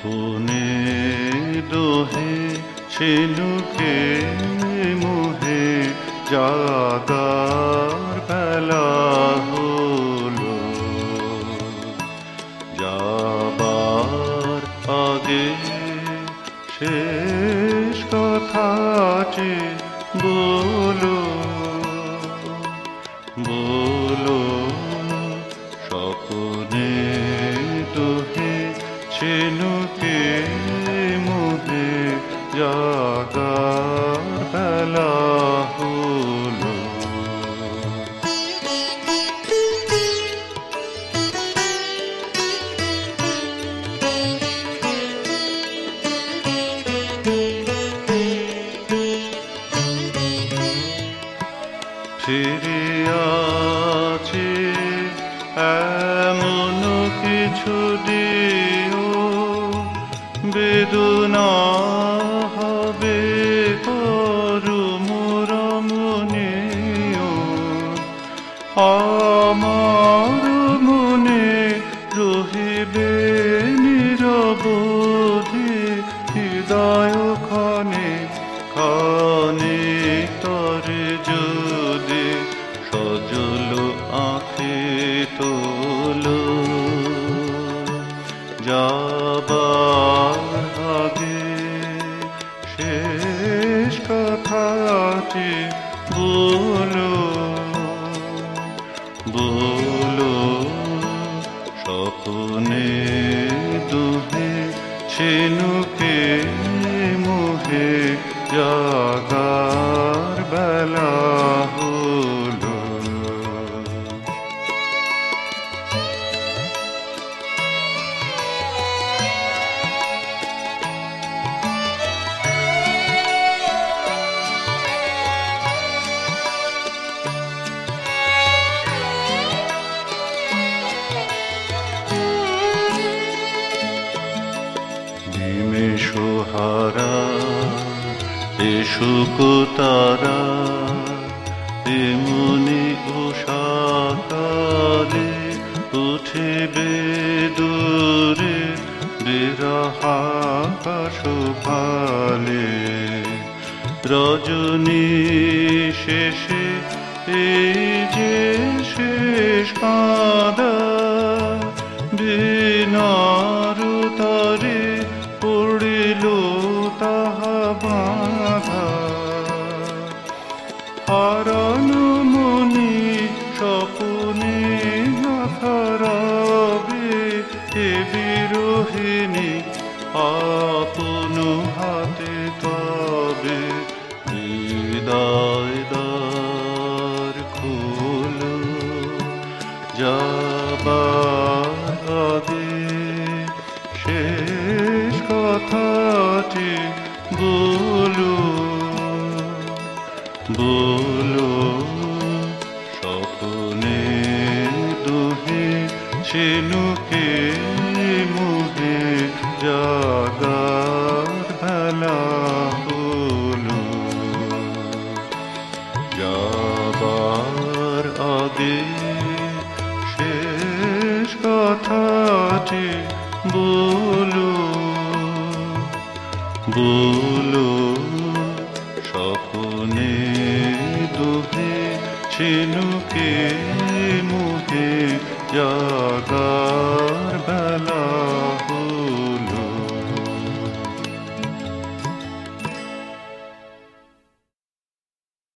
স্বপনে দোহে ছিনুকে মুহে জাগার বেলা হলো, যাবার আগে শেষ কথাটি বলো, বলো স্বপনে দোহে ছিনুকে মুহে জাগার বেলা হলো। ফিরে আছে এমন কিছু দিও, বেদনা হবে করুম রমণীয়। আমার মনে রহিবে নিরবধি, হৃদয় খানে খানে তরে যদি সজল আঁখে তোলো, যাবার আগে শেষ কথাটি বলো, বলো স্বপনে দুহে ছিনুকে মুহে জাগার বেলা হলো। নিমেষহারা এসুক তারা এমনি উষাকালে উঠিবে দূরে বিরহাকাশ ভালে। রজনী শেষে এই যে শেষ কাঁদা, বিনার তারে পড়িল তাহা বাঁধা। হারান মনি স্বপনে হারাবে এ বিরোহিণী, আপন হাতে তবে হৃদয় দ্বার খোলো, যাবার আগে শেষ কথাটি বলো, বলো স্বপনে দুহে ছিনুকে মুহে জাগার বেলা হলো, যাবার আগে শেষ কথাটি বলো, বলো স্বপনে দুহে ছিনুকে মুহে জাগার বেলা।